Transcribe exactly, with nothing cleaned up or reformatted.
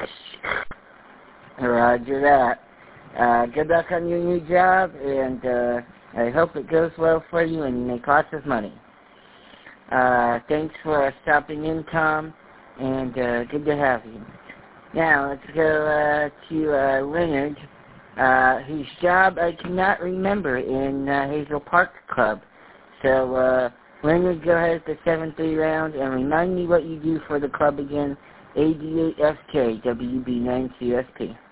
Roger that. Uh, good luck on your new job, and uh, I hope it goes well for you and you make lots of money. Uh, thanks for stopping in, Tom, and uh, good to have you. Now, let's go uh, to uh, Leonard, uh, whose job I cannot remember in uh, Hazel Park Club. So, uh, Leonard, go ahead at the seven three round and remind me what you do for the club again. A D eight F K, W B nine two S P.